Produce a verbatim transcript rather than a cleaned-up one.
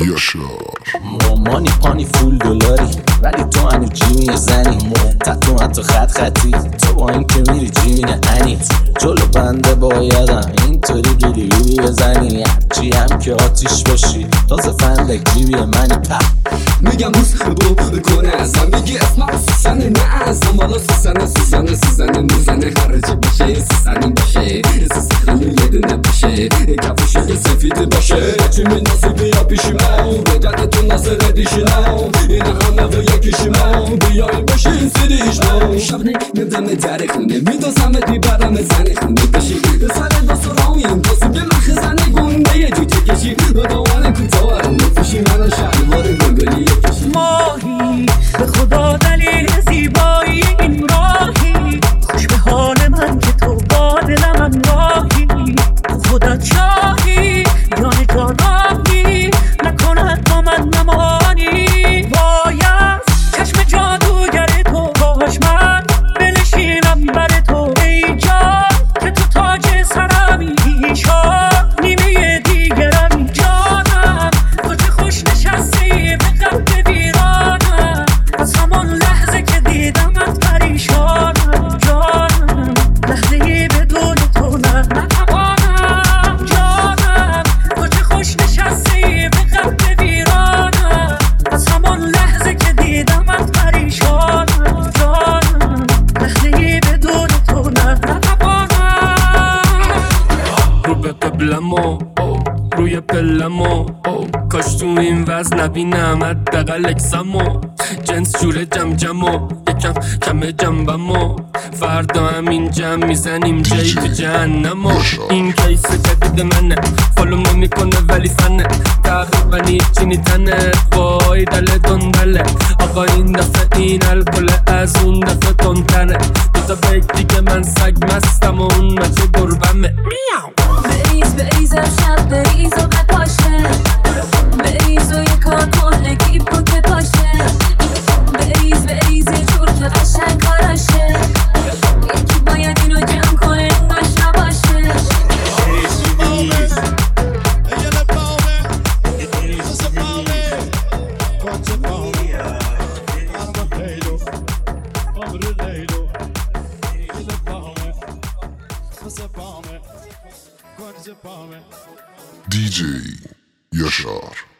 یاشار مامانی پانی فول دلاری ولی تو هنو جیمی زنی تتو حتی خط خطی تو با این که میری جیمین انیت جلو بنده بایدم اینطوری گیری گیری بزنی هرچی هم که آتیش باشی تازه فندک جیبی منی پپ میگم بوس بو کنه ازم میگی اسمم سوسنه نه ازم والا سوسنه سوسنه سوسنه موزنه خرجی باشه سوسنه باشه سوسنه یه دونه باشه کفش یه سفید باشه چی می نصیبی یا پیشی من بگرده تو ناصر دیشنم این همه و یکیشیم بیایی باشین سیریش نم شبنه میبدم در خونه میدازمت میبرم زن خونه بشی سر داستراویم تاسو به مخ زنه گنده یه جوجه کشی دوانه کوتاه نفوشی منو شلوار گلگلی یکشی ماهی به خدا دلیل زیبایی این راهی خوش به حال من که تو با دلم همراهی خودت شاهی جان جانانی نکند با من نمانی باید چشم جادوگر تو باش من بنشینم بر تو ای جان که تو تاج سرمی شاد نیمه دیگرم جانم تو چه خوش نشستی به قلب ویرانم از همان لحظه که دیدمت پریشانم جانم لحظه ای بدون تو نه نتوانم جانم تو چه خوش نشستی به قلب ویرانم از همان لحظه که دیدمت پریشانم جانم لحظه ای بدون تو نه نتوانم رو به قبلمو روی پلمو کاش تو این وزن نبینم حداقل اکسمو جنس جوره جم جمو یکم کم جنبمو فردا همین جمع میزنیم جایی تو جهنمو این کیس جدید منه فالوم نمیکنه ولی فنه تقریبا هیچی نیتنه وای دل دندله آقا این دفعه این الکل از اون دفعه تندتره دوتا بیک دیگه من سگ مستم و اون مچه گربمه بریز بریز امشب بریز و بپاشه بریز و یکا کنه کیپو که پاشه بریز بریز یه جور که قشنگ کاراشه یکی باید اینو جمع کنه نوش نباشه دی جی یاشار